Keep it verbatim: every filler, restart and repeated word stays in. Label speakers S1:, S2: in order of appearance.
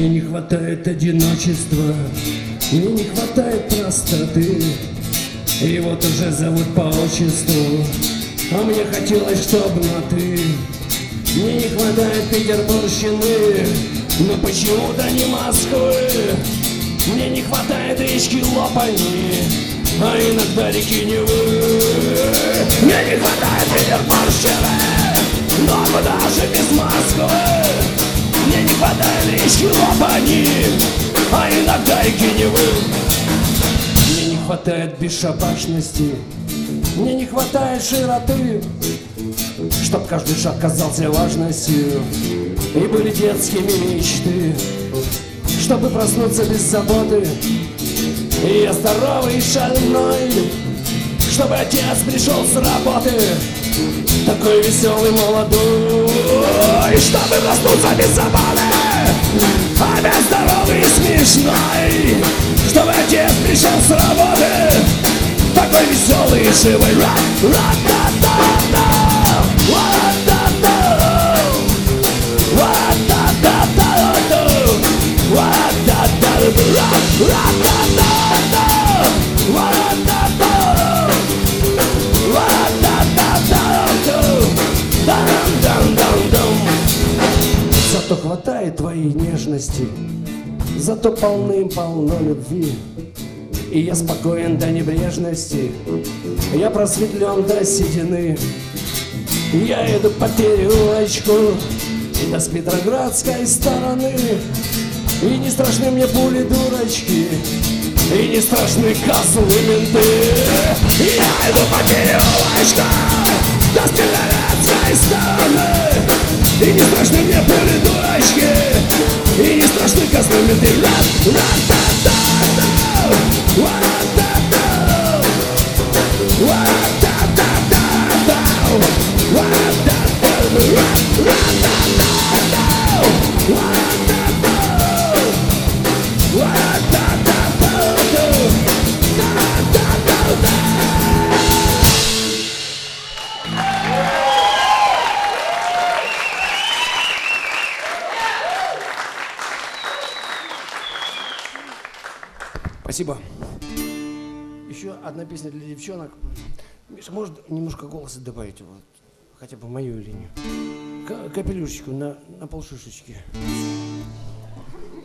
S1: Мне не хватает одиночества, мне не хватает простоты. И вот уже зовут по отчеству, а мне хотелось, чтоб на ты. Мне не хватает петербургщины, но почему-то не Москвы. Мне не хватает речки Лопани, а иногда реки Невы. Мне не хватает петербургщины, но куда же без Москвы. Мне не хватает речки Лопани, а иногда реки Невы. Мне не хватает бесшабашности, мне не хватает широты, чтоб каждый шаг казался важностью и были детскими мечты. Чтобы проснуться без заботы, и я здоровый и шальной. Чтобы отец пришел с работы, такой веселый, молодой. Чтобы проснуться без заботы, опять здоровый и смешной. Чтобы отец пришел с работы, такой веселый и живой. Ра-ра-та-та-та, ра-ра-та-та, ра-ра-та-та-та, ра-ра-та-та-та, ра-ра-та-та-та, ра-ра-та-та-та. Зато хватает твоей нежности, зато полным-полно любви. И я спокоен до небрежности, я просветлен до седины. Я иду по переулочку, да с Петроградской стороны. И не страшны мне пули дурочки, и не страшны козлы менты. Я иду по переулочку, да с Петроградской стороны. И не страшны мне пули дурочки, и не страшны козлы менты. Ра-ра-та-та-та, ра-ра-та-та, ра-ра-та-та-та, ра-ра-та-та, Спасибо. Еще одна песня для девчонок. Миша, может немножко голоса добавить, вот, хотя бы мою линию. К- капелюшечку на, на полшишечки.